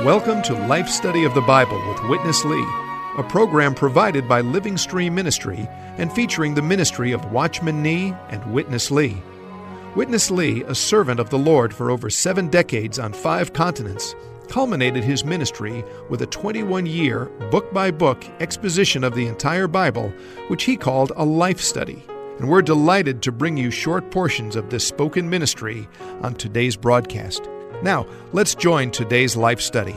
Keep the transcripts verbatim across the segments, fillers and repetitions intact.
Welcome to Life Study of the Bible with Witness Lee, a program provided by Living Stream Ministry and featuring the ministry of Watchman Nee and Witness Lee. Witness Lee, a servant of the Lord for over seven decades on five continents, culminated his ministry with a twenty-one-year, book-by-book exposition of the entire Bible, which he called a life study. And we're delighted to bring you short portions of this spoken ministry on today's broadcast. Now, let's join today's life study.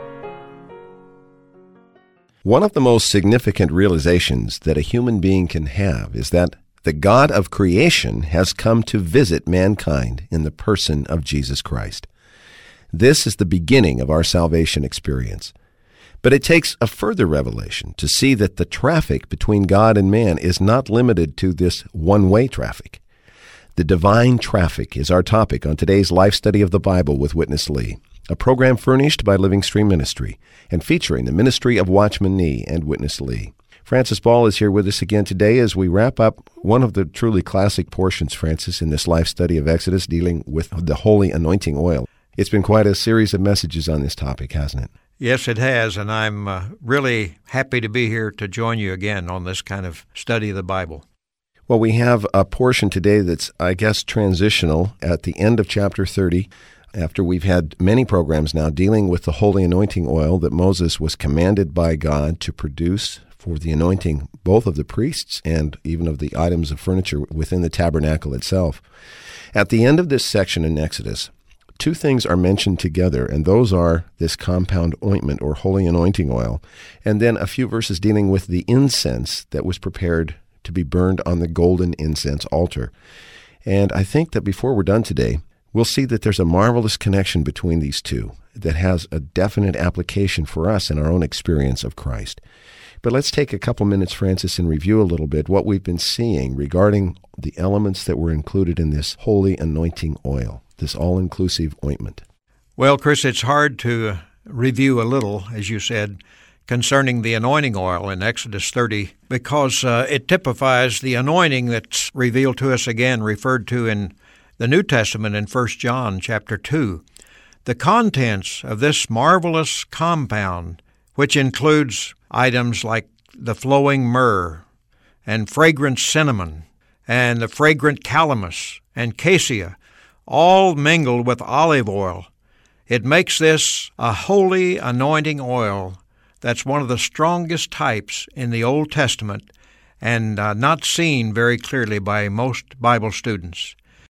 One of the most significant realizations that a human being can have is that the God of creation has come to visit mankind in the person of Jesus Christ. This is the beginning of our salvation experience. But it takes a further revelation to see that the traffic between God and man is not limited to this one-way traffic. The divine traffic is our topic on today's Life Study of the Bible with Witness Lee, a program furnished by Living Stream Ministry and featuring the ministry of Watchman Nee and Witness Lee. Francis Ball is here with us again today as we wrap up one of the truly classic portions, Francis, in this Life Study of Exodus dealing with the holy anointing oil. It's been quite a series of messages on this topic, hasn't it? Yes, it has, and I'm uh, really happy to be here to join you again on this kind of study of the Bible. Well, we have a portion today that's, I guess, transitional at the end of chapter thirty, after we've had many programs now dealing with the holy anointing oil that Moses was commanded by God to produce for the anointing both of the priests and even of the items of furniture within the tabernacle itself. At the end of this section in Exodus, two things are mentioned together, and those are this compound ointment or holy anointing oil, and then a few verses dealing with the incense that was prepared to be burned on the golden incense altar. And I think that before we're done today, we'll see that there's a marvelous connection between these two that has a definite application for us in our own experience of Christ. But let's take a couple minutes, Francis, and review a little bit what we've been seeing regarding the elements that were included in this holy anointing oil, this all-inclusive ointment. Well, Chris, it's hard to review a little, as you said, concerning the anointing oil in Exodus thirty, because uh, it typifies the anointing that's revealed to us again, referred to in the New Testament in First John chapter two. The contents of this marvelous compound, which includes items like the flowing myrrh and fragrant cinnamon and the fragrant calamus and cassia, all mingled with olive oil. It makes this a holy anointing oil that's one of the strongest types in the Old Testament and uh, not seen very clearly by most Bible students.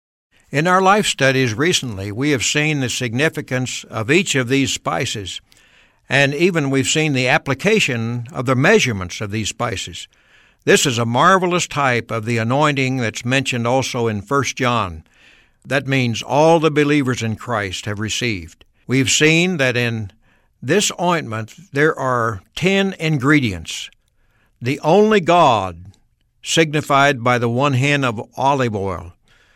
In our life studies recently, we have seen the significance of each of these spices, and even we've seen the application of the measurements of these spices. This is a marvelous type of the anointing that's mentioned also in First John. That means all the believers in Christ have received. We've seen that in this ointment there are ten ingredients. The only God, signified by the one hen of olive oil,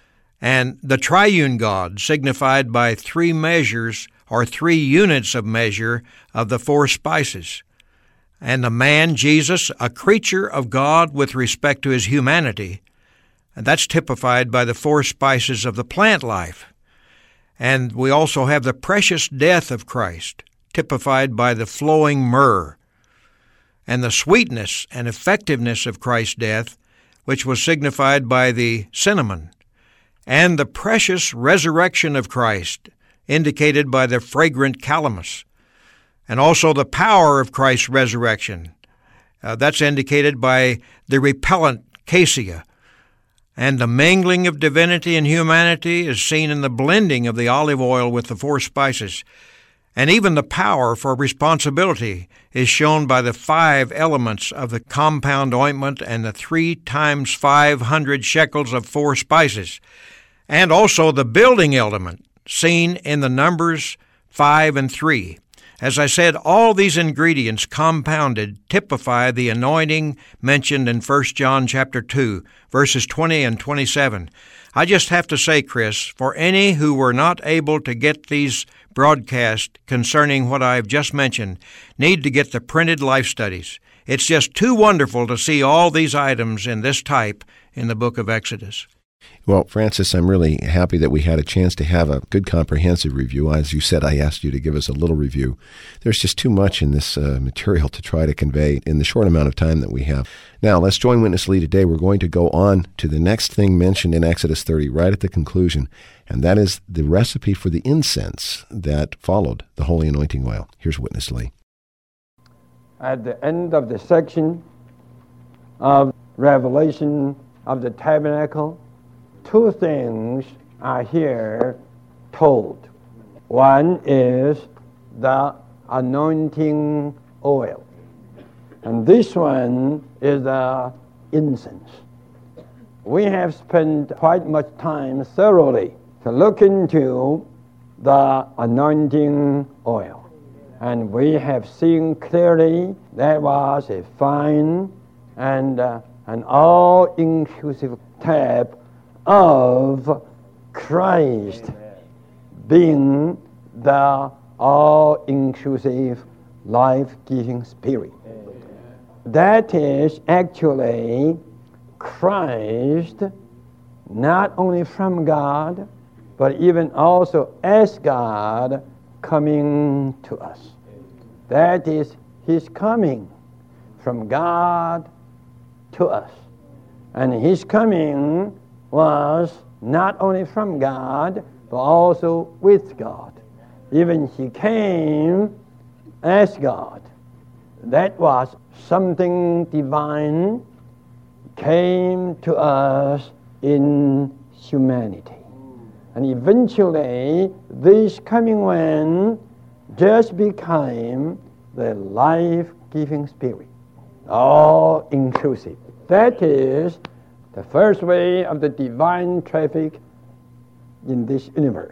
and the triune God, signified by three measures or three units of measure of the four spices, and the man, Jesus, a creature of God with respect to his humanity, and that's typified by the four spices of the plant life. And we also have the precious death of Christ, typified by the flowing myrrh, and the sweetness and effectiveness of Christ's death, which was signified by the cinnamon, and the precious resurrection of Christ, indicated by the fragrant calamus, and also the power of Christ's resurrection. Uh, that's indicated by the repellent cassia. And the mingling of divinity and humanity is seen in the blending of the olive oil with the four spices. And even the power for responsibility is shown by the five elements of the compound ointment and the three times five hundred shekels of four spices. And also the building element seen in the numbers five and three. As I said, all these ingredients compounded typify the anointing mentioned in First John chapter two, verses twenty and twenty-seven. I just have to say, Chris, for any who were not able to get these broadcasts concerning what I've just mentioned, need to get the printed life studies. It's just too wonderful to see all these items in this type in the book of Exodus. Well, Francis, I'm really happy that we had a chance to have a good comprehensive review. As you said, I asked you to give us a little review. There's just too much in this uh, material to try to convey in the short amount of time that we have. Now, let's join Witness Lee today. We're going to go on to the next thing mentioned in Exodus thirty, right at the conclusion, and that is the recipe for the incense that followed the holy anointing oil. Here's Witness Lee. At the end of the section of Revelation of the tabernacle, two things are here told. One is the anointing oil, and this one is the incense. We have spent quite much time thoroughly to look into the anointing oil, and we have seen clearly that was a fine and uh, an all-inclusive type of Christ. Amen. Being the all-inclusive, life-giving Spirit. Amen. That is actually Christ, not only from God, but even also as God coming to us. That is His coming from God to us. And His coming was not only from God, but also with God. Even He came as God. That was something divine, came to us in humanity. And eventually, this coming one just became the life-giving Spirit, all-inclusive. That is the first way of the divine traffic in this universe.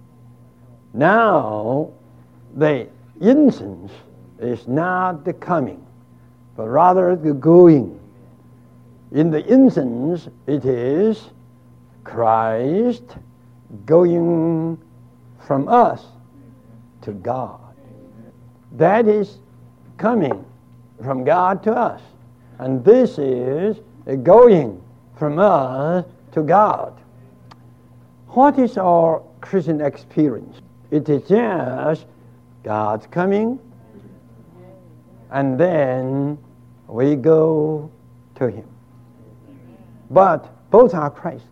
Now, the incense is not the coming, but rather the going. In the incense, it is Christ going from us to God. That is coming from God to us. And this is a going from us to God. What is our Christian experience? It is just God's coming, and then we go to Him. But both are Christ.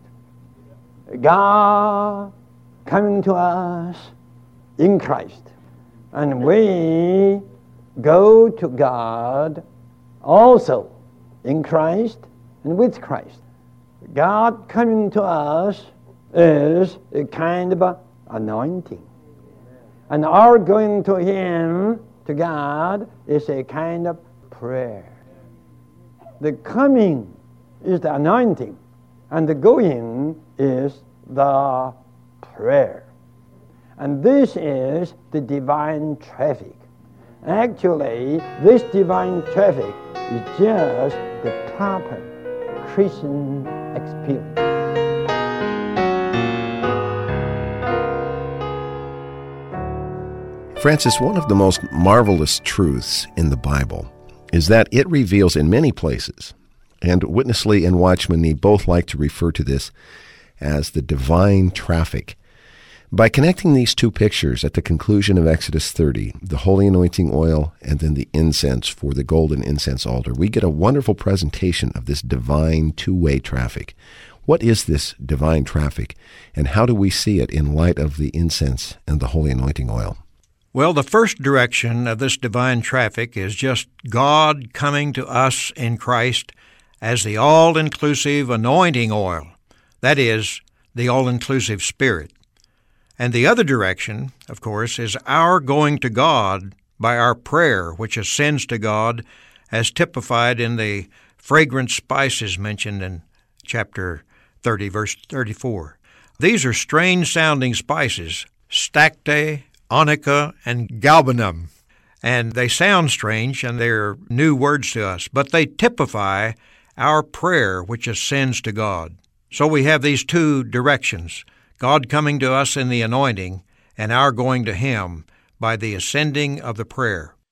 God coming to us in Christ, and we go to God also in Christ and with Christ. God coming to us is a kind of a anointing. And our going to Him, to God, is a kind of prayer. The coming is the anointing, and the going is the prayer. And this is the divine traffic. Actually, this divine traffic is just the proper Christian experience. Francis, one of the most marvelous truths in the Bible is that it reveals in many places, and Witness Lee and Watchman Nee both like to refer to this as the divine traffic. By connecting these two pictures at the conclusion of Exodus thirty, the holy anointing oil and then the incense for the golden incense altar, we get a wonderful presentation of this divine two-way traffic. What is this divine traffic, and how do we see it in light of the incense and the holy anointing oil? Well, the first direction of this divine traffic is just God coming to us in Christ as the all-inclusive anointing oil, that is, the all-inclusive Spirit. And the other direction, of course, is our going to God by our prayer, which ascends to God as typified in the fragrant spices mentioned in chapter thirty, verse thirty-four. These are strange-sounding spices, stacte, onycha, and galbanum. And they sound strange, and they're new words to us, but they typify our prayer which ascends to God. So we have these two directions, God coming to us in the anointing, and our going to Him by the ascending of the prayer.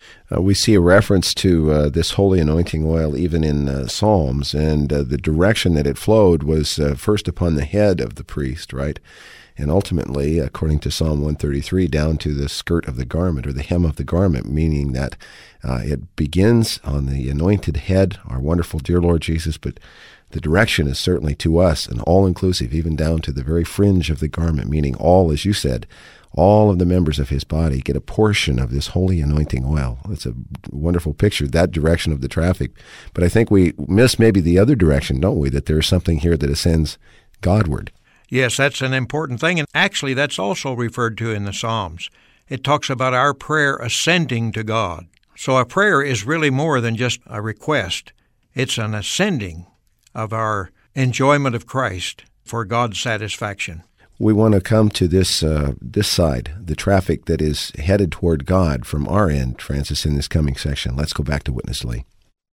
Uh, we see a reference to uh, this holy anointing oil even in uh, Psalms, and uh, the direction that it flowed was uh, first upon the head of the priest, right? And ultimately, according to Psalm one thirty-three, down to the skirt of the garment or the hem of the garment, meaning that uh, it begins on the anointed head, our wonderful dear Lord Jesus, but the direction is certainly to us and all-inclusive, even down to the very fringe of the garment, meaning all, as you said, all of the members of his body get a portion of this holy anointing oil. It's a wonderful picture, that direction of the traffic. But I think we miss maybe the other direction, don't we, that there's something here that ascends Godward. Yes, that's an important thing, and actually that's also referred to in the Psalms. It talks about our prayer ascending to God. So a prayer is really more than just a request. It's an ascending of our enjoyment of Christ for God's satisfaction. We want to come to this uh, this side, the traffic that is headed toward God from our end, Francis, in this coming section. Let's go back to Witness Lee.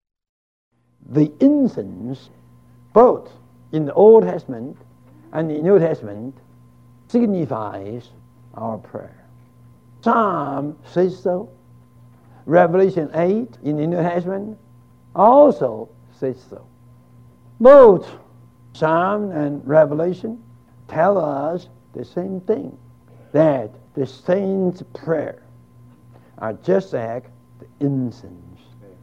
The incense, both in the Old Testament and the New Testament, signifies our prayer. Psalm says so. Revelation eight in the New Testament also says so. Both Psalm and Revelation tell us the same thing, that the saints' prayer are just like the incense,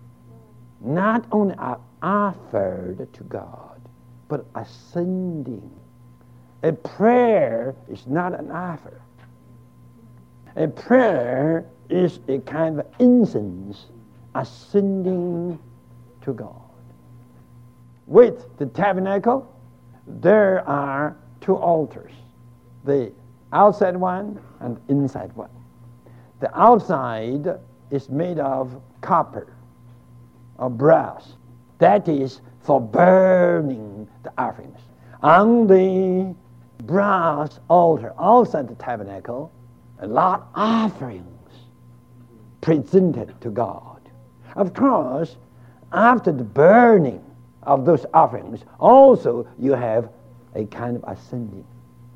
not only are offered to God, but ascending. A prayer is not an offer. A prayer is a kind of incense ascending to God. With the tabernacle, there are two altars, the outside one and inside one. The outside is made of copper or brass. That is for burning the offerings. On the brass altar outside the tabernacle, a lot of offerings presented to God. Of course, after the burning of those offerings, also you have a kind of ascending.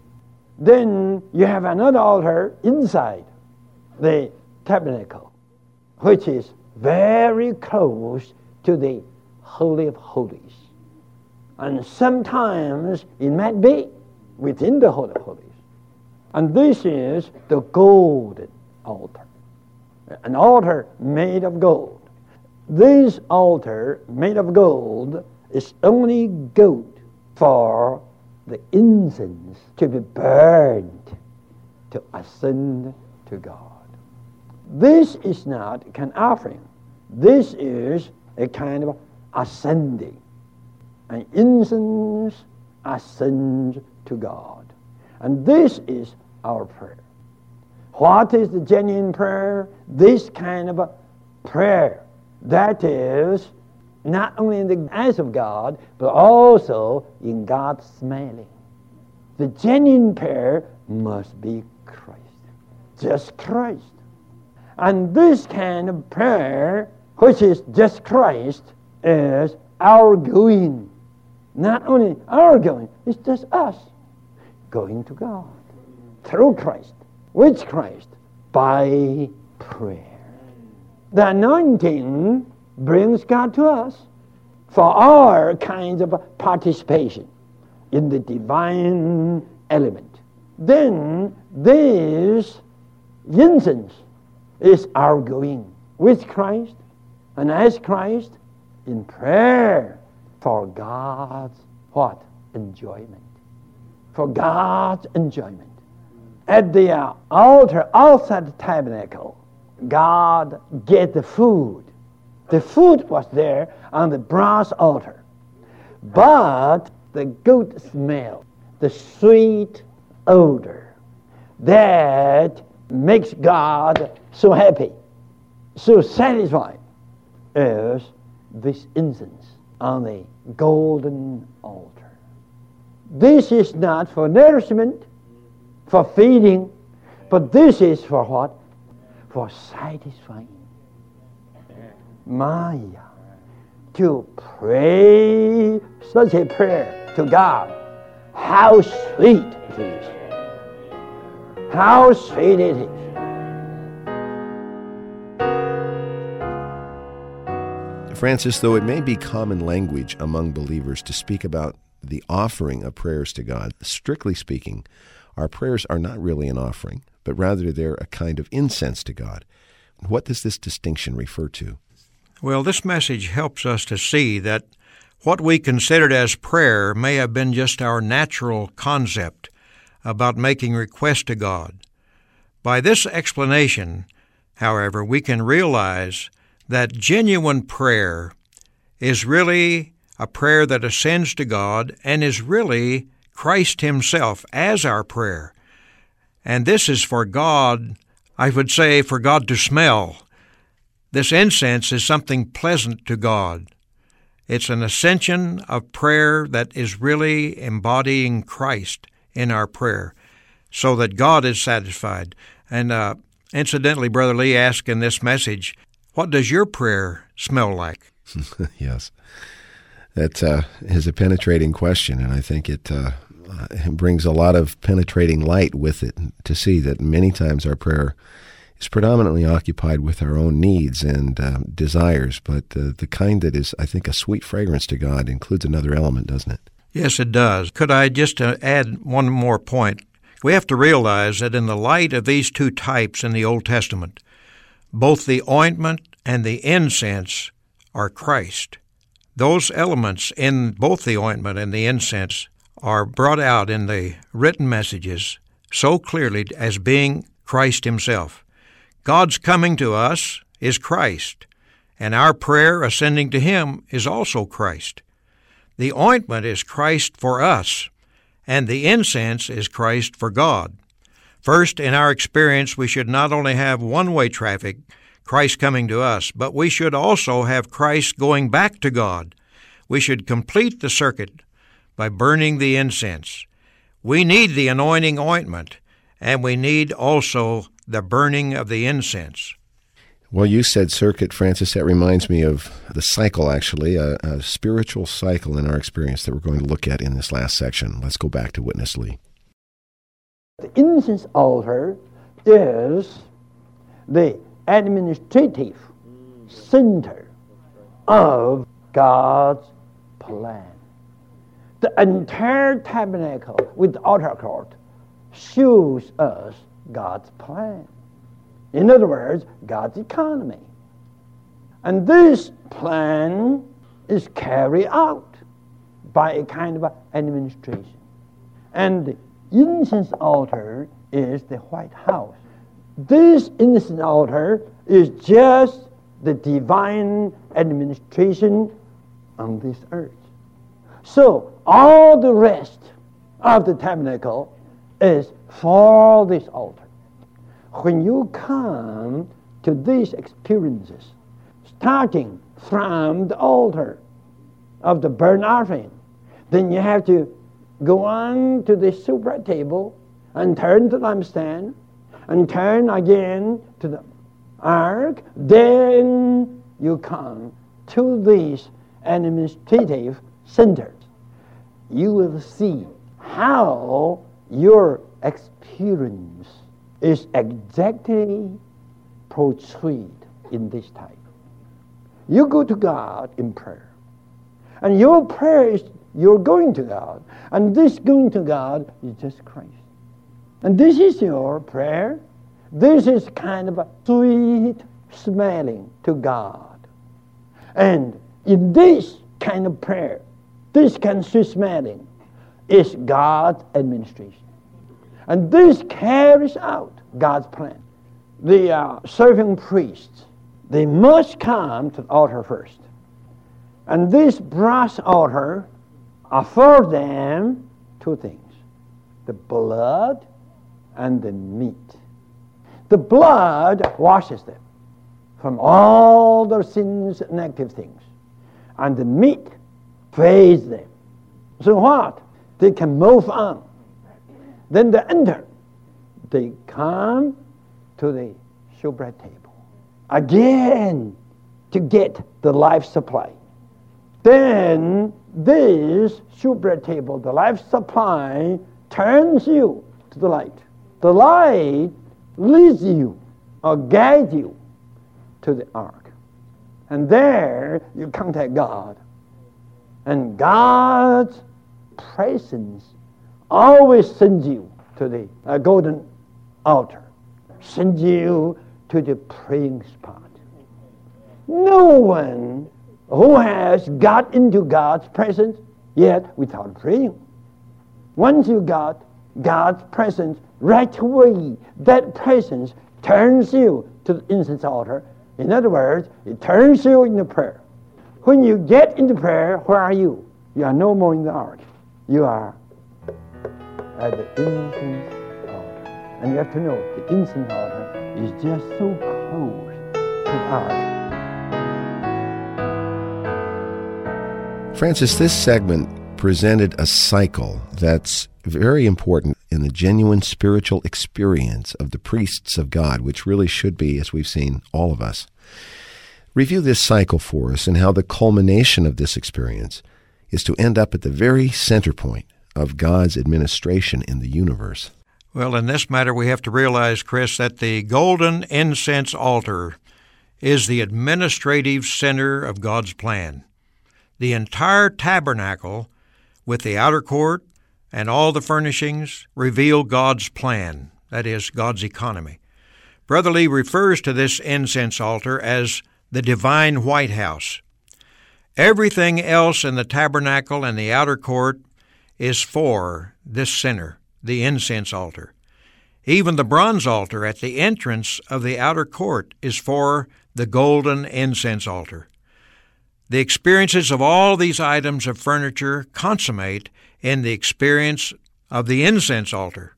Then you have another altar inside the tabernacle, which is very close to the Holy of Holies. And sometimes it might be within the Holy of Holies. And this is the golden altar, an altar made of gold. This altar made of gold is only good for the incense to be burned to ascend to God. This is not a kind of offering. This is a kind of ascending. An incense ascends to God. And this is our prayer. What is the genuine prayer? This kind of a prayer that is not only in the eyes of God, but also in God's smiling. The genuine prayer must be Christ. Just Christ. And this kind of prayer, which is just Christ, is our going. Not only our going, it's just us going to God. Through Christ. With Christ. By prayer. The anointing brings God to us for our kinds of participation in the divine element. Then this incense is our going with Christ and as Christ in prayer for God's what? Enjoyment. For God's enjoyment. At the uh, altar outside the tabernacle, God gave the food. The food was there on the brass altar. But the good smell, the sweet odor that makes God so happy, so satisfied, is this incense on the golden altar. This is not for nourishment, for feeding, but this is for what? For satisfying. Maya, to pray such a prayer to God, how sweet it is. How sweet it is. Francis, though it may be common language among believers to speak about the offering of prayers to God, strictly speaking, our prayers are not really an offering, but rather they're a kind of incense to God. What does this distinction refer to? Well, this message helps us to see that what we considered as prayer may have been just our natural concept about making request to God. By this explanation, however, we can realize that genuine prayer is really a prayer that ascends to God and is really Christ Himself as our prayer. And this is for God, I would say, for God to smell. This incense is something pleasant to God. It's an ascension of prayer that is really embodying Christ in our prayer so that God is satisfied. And uh, incidentally, Brother Lee asked in this message, what does your prayer smell like? Yes. That uh, is a penetrating question, and I think it, uh, it brings a lot of penetrating light with it to see that many times our prayer is predominantly occupied with our own needs and uh, desires, but uh, the kind that is, I think, a sweet fragrance to God includes another element, doesn't it? Yes, it does. Could I just uh, add one more point? We have to realize that in the light of these two types in the Old Testament, both the ointment and the incense are Christ. Those elements in both the ointment and the incense are brought out in the written messages so clearly as being Christ Himself. God's coming to us is Christ, and our prayer ascending to Him is also Christ. The ointment is Christ for us, and the incense is Christ for God. First, in our experience, we should not only have one-way traffic, Christ coming to us, but we should also have Christ going back to God. We should complete the circuit by burning the incense. We need the anointing ointment, and we need also the burning of the incense. Well, you said circuit, Francis. That reminds me of the cycle, actually, a, a spiritual cycle in our experience that we're going to look at in this last section. Let's go back to Witness Lee. The incense altar is the administrative center of God's plan. The entire tabernacle with the altar court shows us God's plan. In other words, God's economy. And this plan is carried out by a kind of administration. And the incense altar is the White House. This incense altar is just the divine administration on this earth. So all the rest of the tabernacle is for this altar. When you come to these experiences, starting from the altar of the burnt offering, then you have to go on to the showbread table and turn to the lampstand and turn again to the ark. Then you come to these administrative centers. You will see how your experience is exactly portrayed in this type. You go to God in prayer, and your prayer is you're going to God, and this going to God is just Christ. And this is your prayer. This is kind of a sweet smelling to God. And in this kind of prayer, this kind of sweet smelling is God's administration. And this carries out God's plan. The uh, serving priests, they must come to the altar first. And this brass altar affords them two things: the blood and the meat. The blood washes them from all their sins and negative things. And the meat feeds them. So what? They can move on. Then they enter. They come to the showbread table again to get the life supply. Then this showbread table, the life supply, turns you to the light. The light leads you or guides you to the ark. And there you contact God. And God's presence always sends you to the uh, golden altar, sends you to the praying spot. No one who has got into God's presence yet without praying. Once you got God's presence right away, that presence turns you to the incense altar. In other words, it turns you into prayer. When you get into prayer, where are you? You are no more in the ark. You are at the incense altar. And you have to know, the incense altar is just so close to the ark. Francis, this segment presented a cycle that's very important in the genuine spiritual experience of the priests of God, which really should be, as we've seen, all of us. Review this cycle for us and how the culmination of this experience is to end up at the very center point of God's administration in the universe. Well, in this matter, we have to realize, Chris, that the golden incense altar is the administrative center of God's plan. The entire tabernacle, with the outer court and all the furnishings, reveal God's plan, that is, God's economy. Brother Lee refers to this incense altar as the divine White House. Everything else in the tabernacle and the outer court is for this center, the incense altar. Even the bronze altar at the entrance of the outer court is for the golden incense altar. The experiences of all these items of furniture consummate in the experience of the incense altar.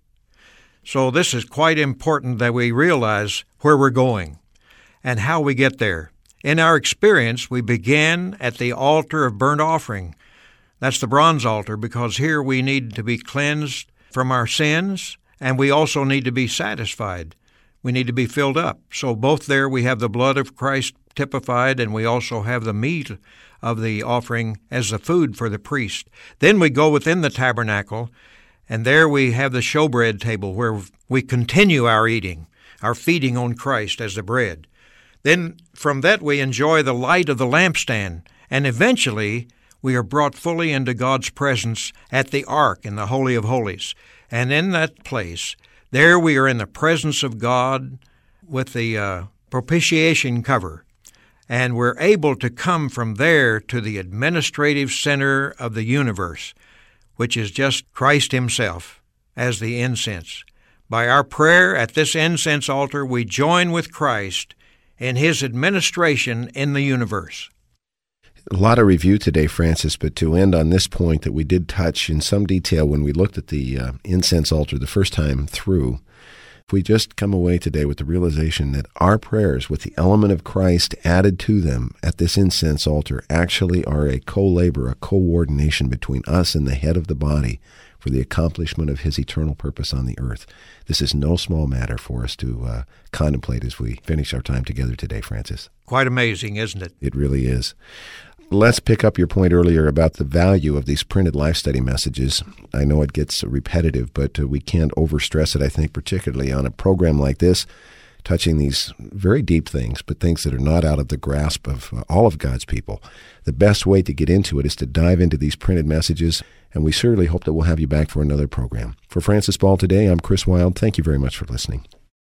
So this is quite important that we realize where we're going and how we get there. In our experience, we begin at the altar of burnt offering. That's the bronze altar, because here we need to be cleansed from our sins, and we also need to be satisfied. We need to be filled up. So both there we have the blood of Christ typified, and we also have the meat of the offering as the food for the priest. Then we go within the tabernacle, and there we have the showbread table where we continue our eating, our feeding on Christ as the bread. Then from that we enjoy the light of the lampstand, and eventually we are brought fully into God's presence at the ark in the Holy of Holies. And in that place, there we are in the presence of God with the uh, propitiation cover. And we're able to come from there to the administrative center of the universe, which is just Christ himself as the incense. By our prayer at this incense altar, we join with Christ in his administration in the universe. A lot of review today, Francis, but to end on this point that we did touch in some detail when we looked at the uh, incense altar the first time through, if we just come away today with the realization that our prayers with the element of Christ added to them at this incense altar actually are a co-labor, a coordination between us and the head of the body for the accomplishment of his eternal purpose on the earth. This is no small matter for us to uh, contemplate as we finish our time together today, Francis. Quite amazing, isn't it? It really is. Let's pick up your point earlier about the value of these printed life study messages. I know it gets repetitive, but uh, we can't overstress it, I think, particularly on a program like this, touching these very deep things, but things that are not out of the grasp of uh, all of God's people. The best way to get into it is to dive into these printed messages, and we certainly hope that we'll have you back for another program. For Francis Ball today, I'm Chris Wilde. Thank you very much for listening.